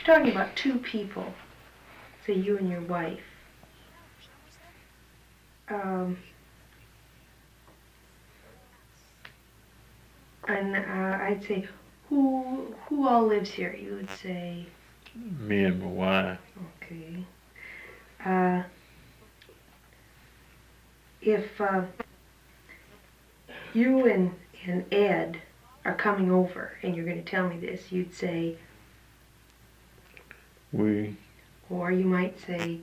talking about two people, say you and your wife. And I'd say, who all lives here? You would say, me and my wife. okay. If you and Ed are coming over and you're going to tell me this, you'd say, we, or you might say,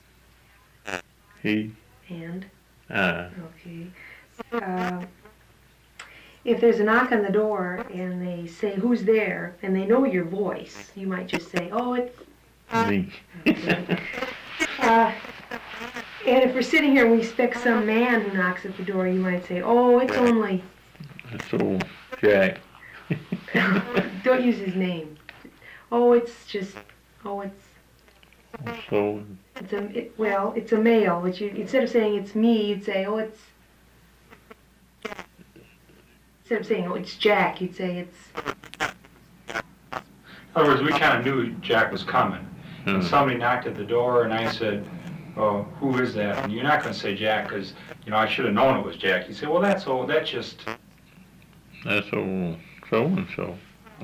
he, and. I. Okay. If there's a knock on the door and they say, who's there, and they know your voice, you might just say, oh, it's Me. okay. And if we're sitting here and we expect some man who knocks at the door, you might say, oh, it's only... It's old Jack. Don't use his name. Oh, it's just... Oh, it's... So, it's a male. Which instead of saying it's me, you'd say, oh, it's... Instead of saying, oh, it's Jack, you'd say it's... In other words, we kind of knew Jack was coming. And somebody knocked at the door, and I said, oh, who is that? And you're not going to say Jack, because, I should have known it was Jack. You say, well, that's old, that's just... That's old so-and-so.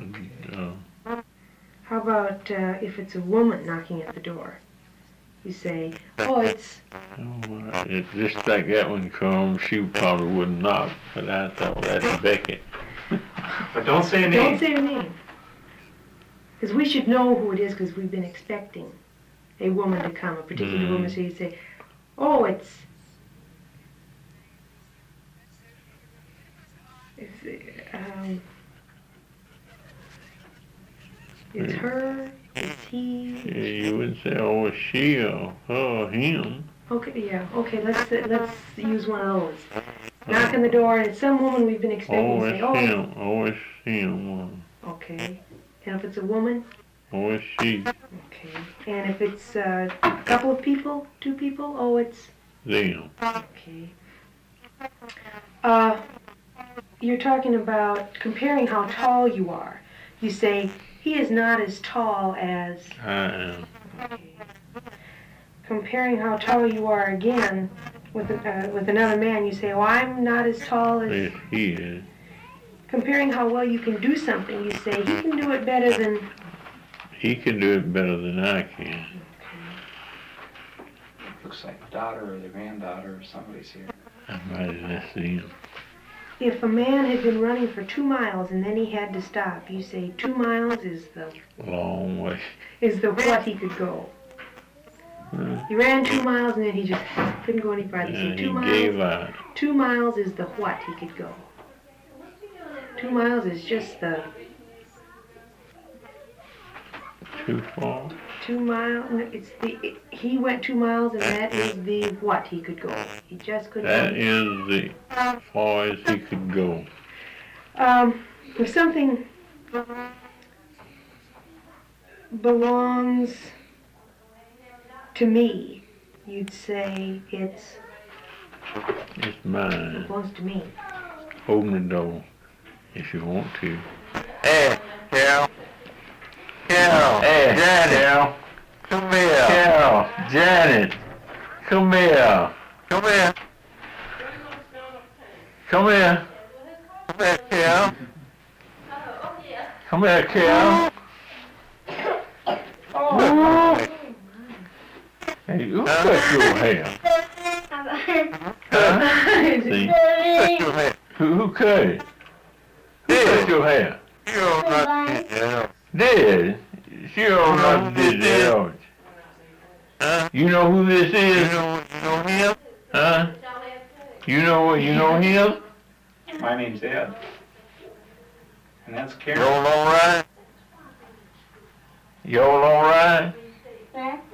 How about if it's a woman knocking at the door? You say, oh, it's... Oh, just like that one comes, she probably wouldn't knock, but I thought that's Beckett. But don't say a name. Don't say her name. Because we should know who it is, because we've been expecting a woman to come, a particular woman. So you say, oh, it's her, it's he. Yeah, you wouldn't say, oh, it's she or him. Okay, yeah, okay, let's use one of those. Knock on the door, and it's some woman we've been expecting. Oh, say, it's oh, him. Oh, it's him. Okay. And if it's a woman? Oh, it's she. Okay. And if it's a couple of people, two people? Oh, it's... Them. Okay. You're talking about comparing how tall you are. You say, he is not as tall as... I am. Okay. Comparing how tall you are again with another man, you say, oh, I'm not as tall as... Yes, he is. Comparing how well you can do something, you say, he can do it better than... He can do it better than I can. Looks like the daughter or the granddaughter or somebody's here. I might have seen him. If a man had been running for 2 miles and then he had to stop, you say 2 miles is the... Long way. Is the what he could go. He ran 2 miles and then he just couldn't go any farther. And So 2 he miles, gave out. 2 miles is the what he could go. 2 miles is just the... Too far? 2 miles, no, it's the... He went 2 miles and that is the what he could go. He just couldn't That go. is the far as he could go. If something belongs to me, you'd say it's Mine. belongs to me. Open the door if you want to. Hey, Carol. Carol. Hey, Janet. Carol. Come here. Carol. Janet. Come here. Come here. Come here. Come here, Carol. Come here, Carol. Hey, who cut your hair? Huh? See? Cut your hair. Who cut it? Who cut your hair? You don't not get your Did. She don't know this is. Huh? You know who this You is? know him? Huh? You know him? My name's Ed. And that's You Karen. all right? Y'all all right? Huh?